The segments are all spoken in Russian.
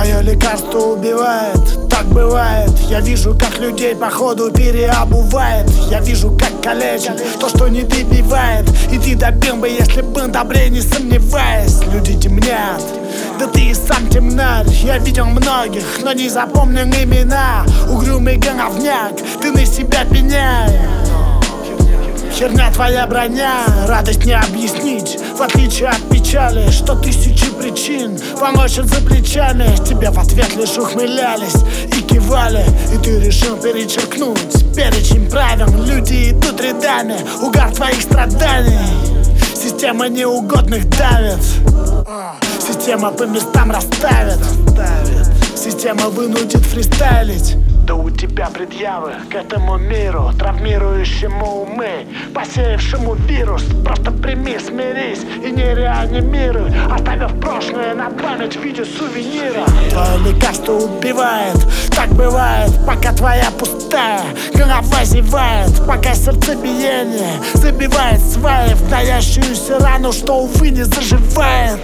Твое лекарство убивает, так бывает. Я вижу, как людей походу переобувает. Я вижу, как калечит то, что не добивает. И ты добил бы, если бы добрее, не сомневаясь. Люди темнят, да ты и сам темнарь. Я видел многих, но не запомнил имена. Угрюмый говняк, ты на себя пеняй. Херня твоя броня, радость не объяснить. В отличие от печали, что тысячи причин помочь за плечами. Тебе в ответ лишь ухмылялись и кивали. И ты решил перечеркнуть перечень правил. Люди идут рядами, угар твоих страданий. Система неугодных давит. Система по местам расставит. Система вынудит фристайлить. Да у тебя предъявы к этому миру, травмирующему умы, посеявшему вирус. Просто прими, смирись и не реанимируй, оставив прошлое на память в виде сувенира. Твое лекарство убивает, так бывает, пока твоя пустая голова зевает, пока сердцебиение забивает сваи в таящуюся рану, что, увы, не заживает.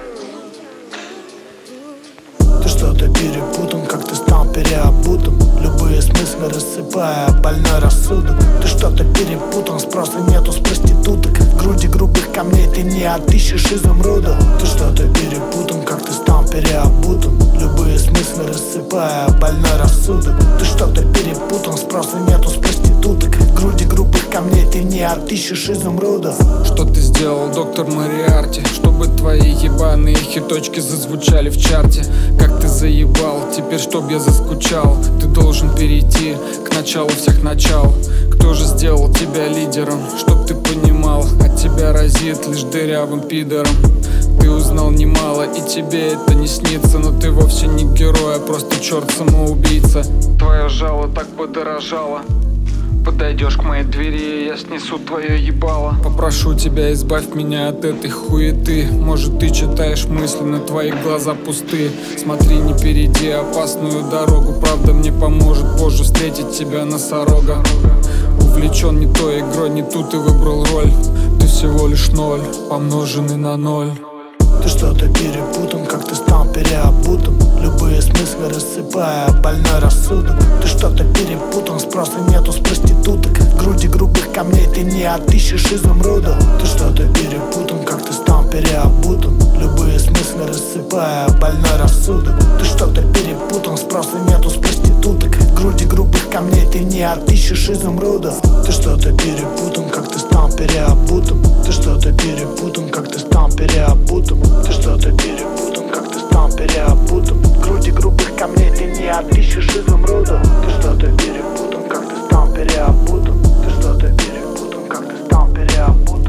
Ты что-то перепутан, как ты стал переобутым, любые смыслы рассыпая больной рассудок. Ты что-то перепутан, спроса нету с проституток. В груди грубых камней ты не отыщешь изумруда. Ты что-то перепутан, как ты стал переобутым, любые смыслы рассыпая больной рассудок. Ты что-то перепутан, спроса нету с проституток. В груди грубых камней ты не отыщешь изумруда. Что ты сделал, доктор Мориарти, чтобы твои ебаные хиточки зазвучали в чарте? Как ты заебал, теперь чтоб я заскучал. Ты должен перейти к началу всех начал. Кто же сделал тебя лидером, чтоб ты понимал? От тебя разит лишь дырявым пидором. Ты узнал немало, и тебе это не снится. Но ты вовсе не герой, а просто черт-самоубийца. Твое жало так подорожало. Подойдешь к моей двери, и я снесу твое ебало. Попрошу тебя, избавь меня от этой хуеты. Может, ты читаешь мысли, но твои глаза пусты. Смотри, не перейди опасную дорогу. Правда мне поможет позже встретить тебя носорога. Увлечен не той игрой, не ту ты выбрал роль. Ты всего лишь ноль, помноженный на ноль. Ты что-то перепутан, как ты стал переобутым, любые смыслы рассыпая больной рассудок. Ты что-то перепутан, спроса нету с проституток. В груди грубых камней ты не отыщешь изумруда. Ты что-то перепутан, как ты стал переобутым, любые смыслы рассыпая больной рассудок. Ты что-то перепутан, спроса нету с проституток. В груди грубых камней ты не отыщешь изумруда. Ты что-то перепутан, как ты стал переобутым. Ты что-то перепутан, как ты стал переобутым. Ты что-то перепутан, как ты стал переобутым. В груди грубых камней ты не отыщешь изумруда. Ты что-то перепутан, как ты стал переобутым. Ты что-то перепутан, как ты стал переобутым.